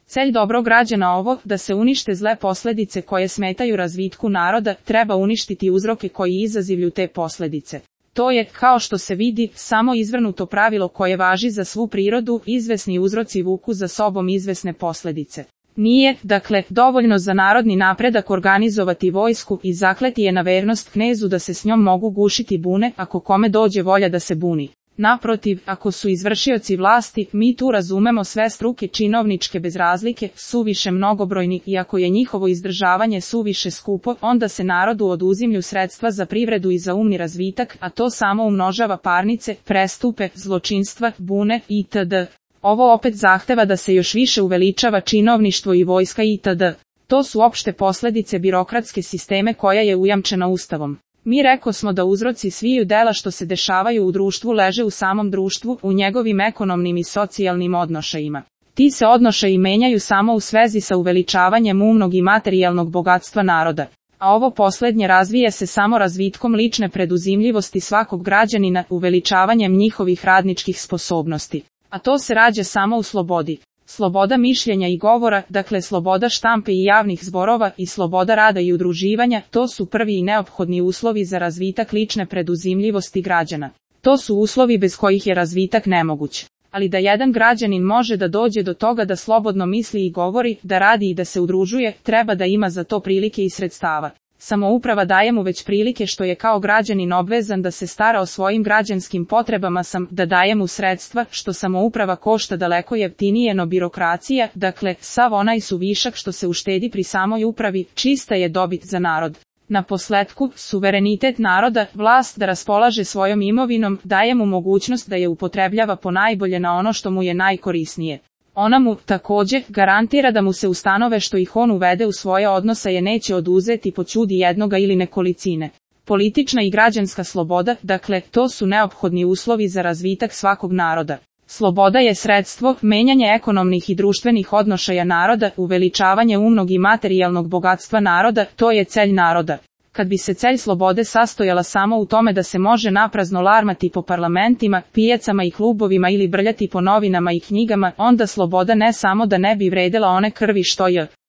Celj dobrog građana ovo, da se unište zle posledice koje smetaju razvitku naroda, treba uništiti uzroke koji izazivlju te posledice. To je, kao što se vidi, samo izvrnuto pravilo koje važi za svu prirodu, izvesni uzroci vuku za sobom izvesne posledice. Nije, dakle, dovoljno za narodni napredak organizovati vojsku i zakleti je na vernost knezu da se s njom mogu gušiti bune, ako kome dođe volja da se buni. Naprotiv, ako su izvršioci vlasti, mi tu razumemo sve struke činovničke bez razlike, suviše mnogobrojni, i ako je njihovo izdržavanje suviše skupo, onda se narodu oduzimlju sredstva za privredu i za umni razvitak, a to samo umnožava parnice, prestupe, zločinstva, bune, itd. Ovo opet zahteva da se još više uveličava činovništvo i vojska itd. To su opšte posledice birokratske sisteme koja je ujamčena Ustavom. Mi rekosmo da uzroci sviju dela što se dešavaju u društvu leže u samom društvu, u njegovim ekonomnim i socijalnim odnošajima. Ti se odnošaji menjaju samo u svezi sa uveličavanjem umnog i materijalnog bogatstva naroda. A ovo poslednje razvija se samo razvitkom lične preduzimljivosti svakog građanina, uveličavanjem njihovih radničkih sposobnosti. A to se rađa samo u slobodi. Sloboda mišljenja i govora, dakle sloboda štampe i javnih zborova i sloboda rada i udruživanja, to su prvi i neophodni uslovi za razvitak lične preduzimljivosti građana. To su uslovi bez kojih je razvitak nemoguć. Ali da jedan građanin može da dođe do toga da slobodno misli i govori, da radi i da se udružuje, treba da ima za to prilike i sredstava. Samouprava daje mu već prilike što je kao građanin obvezan da se stara o svojim građanskim potrebama da daje mu sredstva, što samouprava košta daleko jeftinije no birokracija, dakle, sav onaj suvišak što se uštedi pri samoj upravi, čista je dobit za narod. Na posletku, suverenitet naroda, vlast da raspolaže svojom imovinom, daje mu mogućnost da je upotrebljava ponajbolje na ono što mu je najkorisnije. Ona mu, takođe, garantira da mu se ustanove što ih on uvede u svoje odnose je neće oduzeti po ćudi jednoga ili nekolicine. Politična i građanska sloboda, dakle, to su neophodni uslovi za razvitak svakog naroda. Sloboda je sredstvo, menjanje ekonomnih i društvenih odnošaja naroda, uveličavanje umnog i materijalnog bogatstva naroda, to je celj naroda. Kad bi se celj slobode sastojala samo u tome da se može naprazno larmati po parlamentima, pijacama i klubovima ili brljati po novinama i knjigama, onda sloboda ne samo da ne bi vredela one krvi što je